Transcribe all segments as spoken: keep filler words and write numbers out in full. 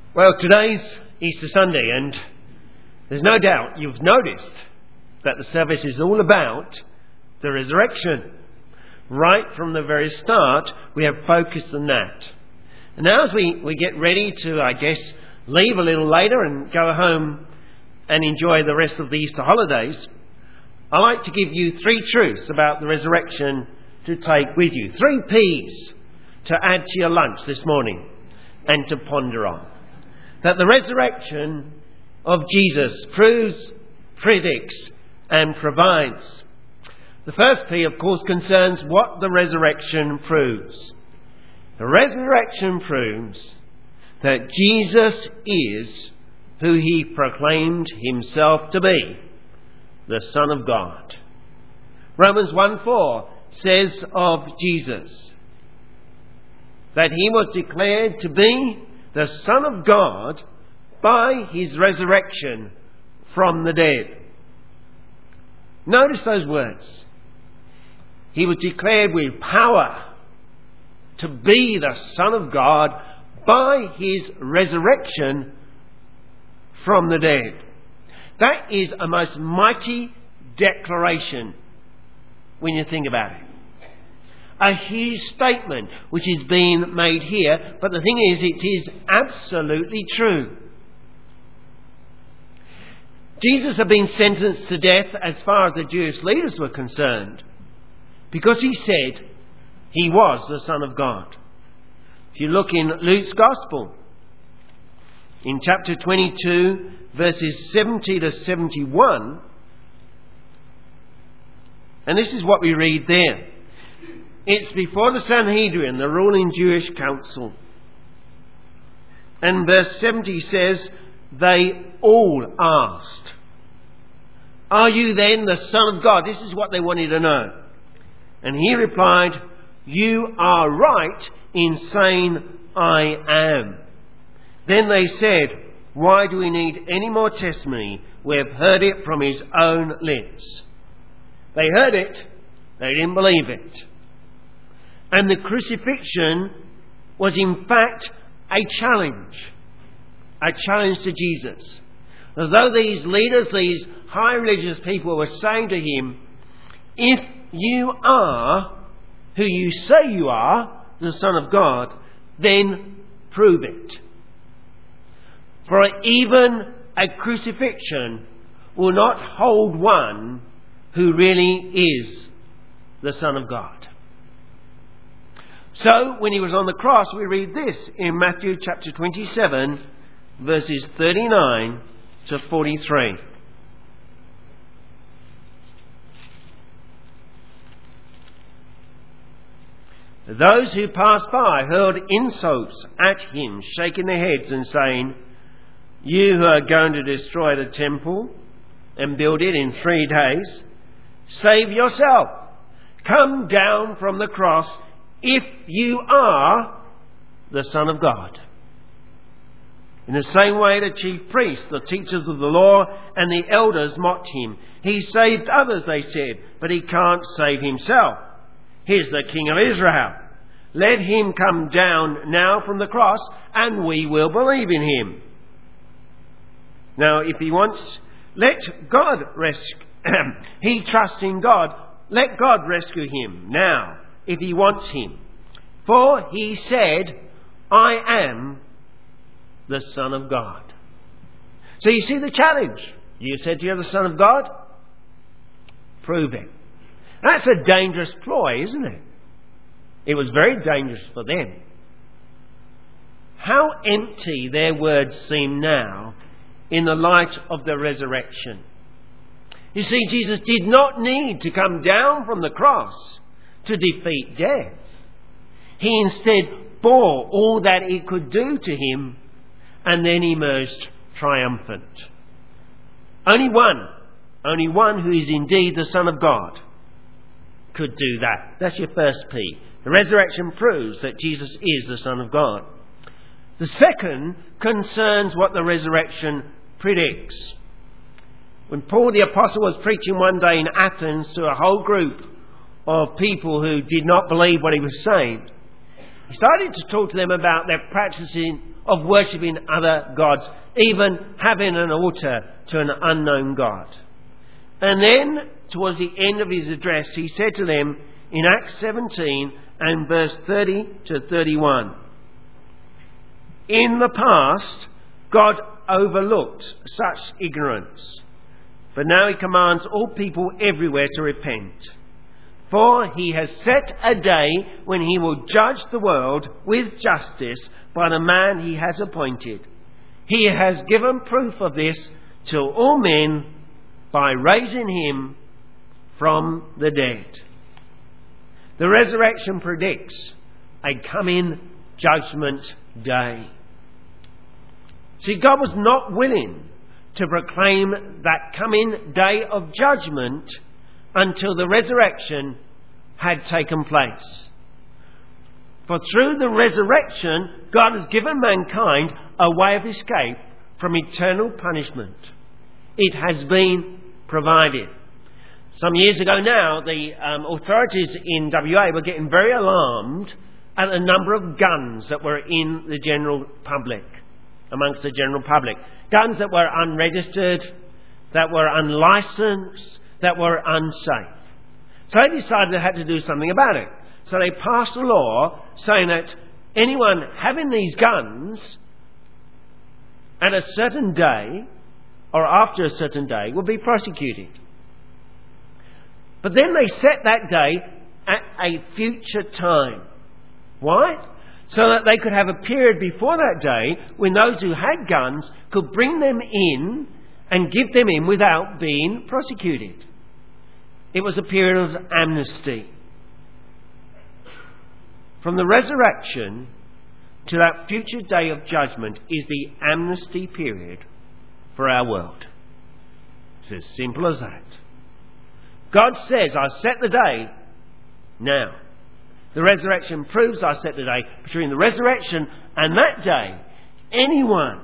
Well, today's Easter Sunday, and there's no doubt you've noticed that the service is all about the resurrection. Right from the very start, we have focused on that. And now as we, we get ready to, I guess, leave a little later and go home and enjoy the rest of the Easter holidays, I'd like to give you three truths about the resurrection to take with you. Three P's to add to your lunch this morning and to ponder on. That the resurrection of Jesus proves, predicts and provides. The first P, of course, concerns what the resurrection proves. The resurrection proves that Jesus is who he proclaimed himself to be, the Son of God. Romans one four says of Jesus that he was declared to be the Son of God by his resurrection from the dead. Notice those words. He was declared with power to be the Son of God by his resurrection from the dead. That is a most mighty declaration when you think about it. A huge statement which is being made here, but the thing is, it is absolutely true. Jesus had been sentenced to death as far as the Jewish leaders were concerned, because he said he was the Son of God. If you look in Luke's Gospel, in chapter twenty-two, verses seventy to seventy-one, and this is what we read there. It's before the Sanhedrin, the ruling Jewish council. And verse seventy says, they all asked, "Are you then the Son of God?" This is what they wanted to know. And he replied, "You are right in saying I am." Then they said, "Why do we need any more testimony? We have heard it from his own lips." They heard it, they didn't believe it. And the crucifixion was in fact a challenge. A challenge to Jesus. Although these leaders, these high religious people were saying to him, if you are who you say you are, the Son of God, then prove it. For even a crucifixion will not hold one who really is the Son of God. So, when he was on the cross, we read this in Matthew chapter twenty-seven, verses thirty-nine to forty-three. Those who passed by hurled insults at him, shaking their heads and saying, "You who are going to destroy the temple and build it in three days, save yourself. Come down from the cross if you are the Son of God." In the same way, the chief priests, the teachers of the law, and the elders mocked him. He saved others, they said, but he can't save himself. He's the King of Israel. Let him come down now from the cross, and we will believe in him. Now, if he wants, let God rescue. He trusts in God. Let God rescue him now, if he wants him. For he said, "I am the Son of God." So you see the challenge. You said you're the Son of God? Prove it. That's a dangerous ploy, isn't it? It was very dangerous for them. How empty their words seem now in the light of the resurrection. You see, Jesus did not need to come down from the cross to defeat death. He instead bore all that it could do to him and then emerged triumphant. Only one, only one who is indeed the Son of God could do that. That's your first P. The resurrection proves that Jesus is the Son of God. The second concerns what the resurrection predicts. When Paul the Apostle was preaching one day in Athens to a whole group of people who did not believe what he was saying, he started to talk to them about their practicing of worshipping other gods, even having an altar to an unknown God. And then, towards the end of his address, he said to them in Acts seventeen and verse thirty to thirty-one, "In the past, God overlooked such ignorance, but now he commands all people everywhere to repent. For he has set a day when he will judge the world with justice by the man he has appointed. He has given proof of this to all men by raising him from the dead." The resurrection predicts a coming judgment day. See, God was not willing to proclaim that coming day of judgment until the resurrection had taken place. For through the resurrection, God has given mankind a way of escape from eternal punishment. It has been provided. Some years ago now, the um, authorities in W A were getting very alarmed at the number of guns that were in the general public, amongst the general public. Guns that were unregistered, that were unlicensed, that were unsafe. So they decided they had to do something about it. So they passed a law saying that anyone having these guns at a certain day or after a certain day would be prosecuted. But then they set that day at a future time. Why? So that they could have a period before that day when those who had guns could bring them in and give them in without being prosecuted. It was a period of amnesty. From the resurrection to that future day of judgment is the amnesty period for our world. It's as simple as that. God says, "I set the day now." The resurrection proves I set the day. Between the resurrection and that day, anyone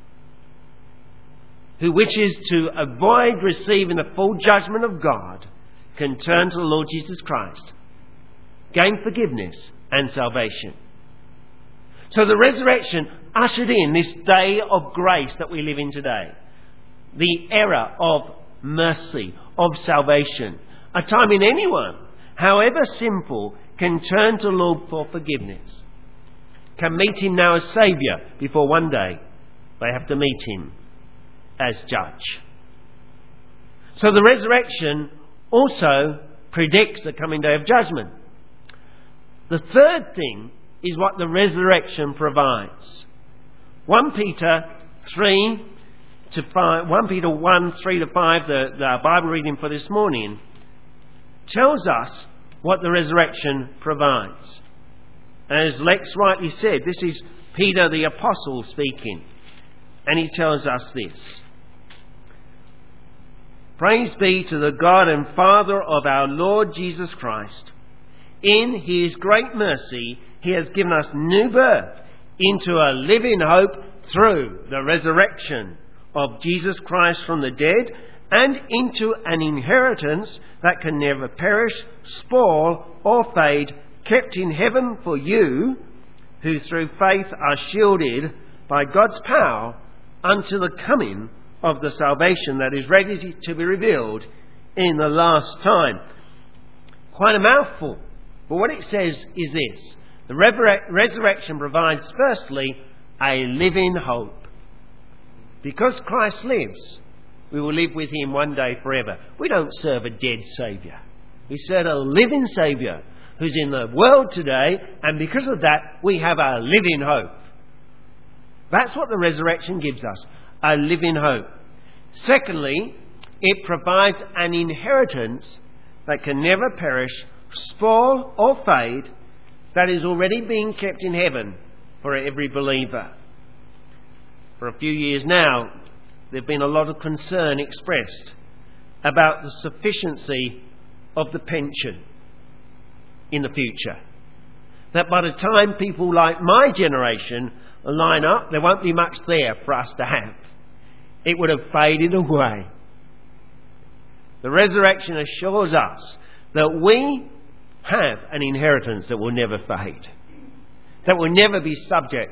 who wishes to avoid receiving the full judgment of God can turn to the Lord Jesus Christ, gain forgiveness and salvation. So the resurrection ushered in this day of grace that we live in today. The era of mercy, of salvation. A time when anyone, however sinful, can turn to the Lord for forgiveness. Can meet him now as Saviour before one day they have to meet him as Judge. So the resurrection also predicts the coming day of judgment. The third thing is what the resurrection provides. First Peter three to five, First Peter one, three to five, the, the Bible reading for this morning, tells us what the resurrection provides. As Lex rightly said, this is Peter the Apostle speaking, and he tells us this: "Praise be to the God and Father of our Lord Jesus Christ. In his great mercy, he has given us new birth into a living hope through the resurrection of Jesus Christ from the dead, and into an inheritance that can never perish, spoil, or fade, kept in heaven for you, who through faith are shielded by God's power unto the coming of the salvation that is ready to be revealed in the last time." Quite a mouthful, but what it says is this: the resurrection provides, firstly, a living hope. Because Christ lives, we will live with him one day forever. We don't serve a dead Saviour. We serve a living Saviour who's in the world today, and because of that, we have a living hope. That's what the resurrection gives us, a living hope. Secondly, it provides an inheritance that can never perish, spoil or fade, that is already being kept in heaven for every believer. For a few years now, there have been a lot of concern expressed about the sufficiency of the pension in the future. That by the time people like my generation line up, there won't be much there for us to have. It would have faded away. The resurrection assures us that we have an inheritance that will never fade, that will never be subject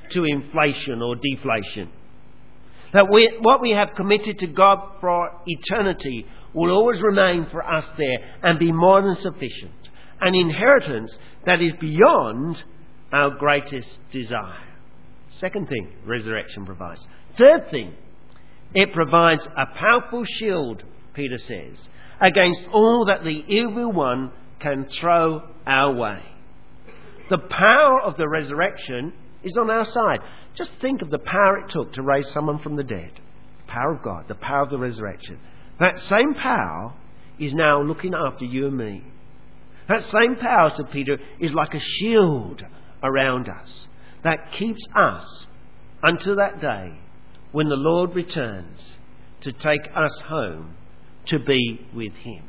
to inflation or deflation. That we, what we have committed to God for eternity will always remain for us there and be more than sufficient. An inheritance that is beyond our greatest desire. Second thing, resurrection provides. Third thing, it provides a powerful shield, Peter says, against all that the evil one can throw our way. The power of the resurrection is on our side. Just think of the power it took to raise someone from the dead. The power of God, the power of the resurrection. That same power is now looking after you and me. That same power, said Peter, is like a shield around us that keeps us until that day when the Lord returns to take us home to be with Him.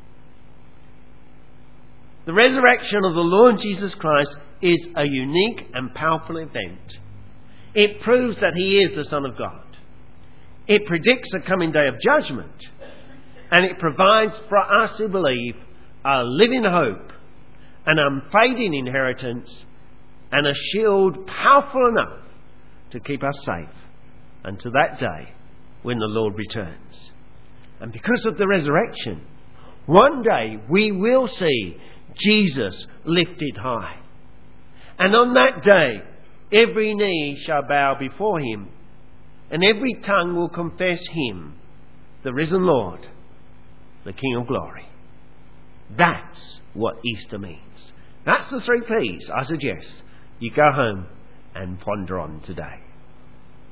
The resurrection of the Lord Jesus Christ is a unique and powerful event. It proves that He is the Son of God. It predicts a coming day of judgment. And it provides for us who believe a living hope, an unfading inheritance, and a shield powerful enough to keep us safe until that day when the Lord returns. And because of the resurrection, one day we will see Jesus lifted high. And on that day, every knee shall bow before Him, and every tongue will confess Him, the risen Lord, the King of glory. That's what Easter means. That's the three P's I suggest you go home and ponder on today.